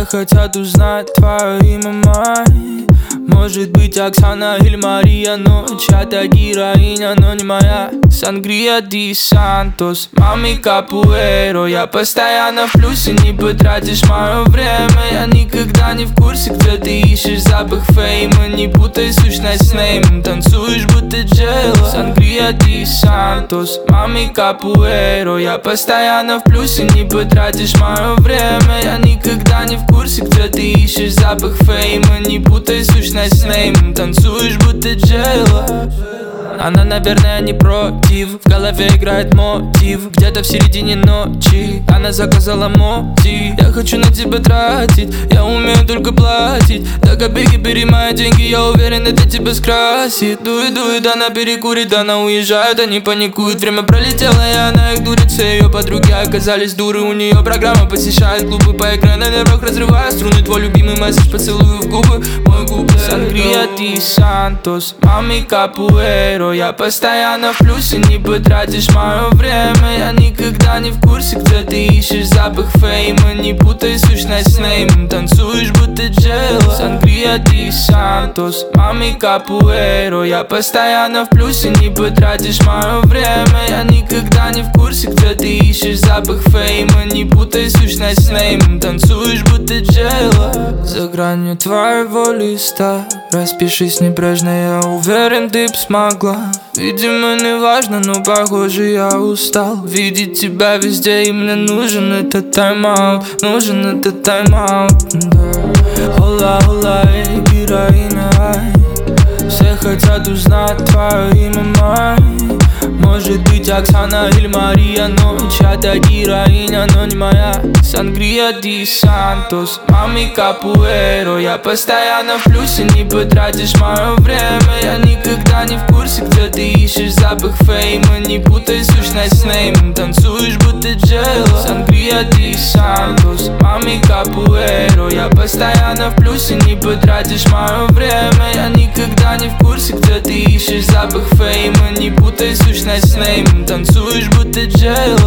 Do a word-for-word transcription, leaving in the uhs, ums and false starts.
хотят узнать твое имя, май. Может быть Оксана или Мария, но чья-то героиня, но не моя. Сангрия ди Сантос, мами капуэро. Я постоянно в плюсе, не потратишь мое время. Я никогда не в курсе, где ты ищешь запах фейма. Не путай сущность с неймом, танцуешь будто Джейло. Сангрия ди Сантос, мами капуэро. Я постоянно в плюсе, не потратишь мое время. Я никогда не в курсе, где ты ищешь запах фейма. Не путай сущность с неймом, танцуешь будто Джейло. Она, наверное, не против. В голове играет мотив. Где-то в середине ночи она заказала моти. Я хочу на тебя тратить, я умею только платить. До копейки бери мои деньги, я уверен, это тебя скрасит. Дует, дует, она перекурит, она уезжает, они паникуют. Время пролетело, и она их дурит. Все ее подруги оказались дуры. У нее программа посещает клубы по экрану, на нервах разрывая струны. Твой любимый месседж, поцелую в губы, мой губ. Сангрия ди Сантос, мами капуэро. Я постоянно в плюсе, не потратишь мое время. Я никогда не в курсе, где ты ищешь запах фейма. Не путай сущность с неймом, танцуешь будто Джейло. Сангрия ди Сантос, мами капуэро. Я постоянно в плюсе, не потратишь мое время. Я никогда не в курсе, где ты ищешь запах фейма. Не путай сущность с неймом, танцуешь будто Джейло. За гранью твоего листа распишись небрежно, я уверен, ты б смогла. Видимо, не важно, но похоже я устал видеть тебя везде, и мне нужен этот тайм-аут. Нужен этот тайм-аут, да. Хола, хола, эй, героиня, ай. Все хотят узнать твое имя, май. Может быть Оксана или Мария, но чья-то героиня, но не моя. Сангрия ди Сантос, мами капуэро. Я постоянно в плюсе, не потратишь мое время. Я никогда не в курсе, где ты ищешь запах фейма. Не путай сущность с неймом, танцуешь будто Джейло. Сангрия ди Сантос, мами капуэро. Я постоянно в плюсе, не потратишь мое время. Я никогда не в курсе, где ты ищешь запах фейма. Не путай сущность с неймом, танцуешь будто Джейло.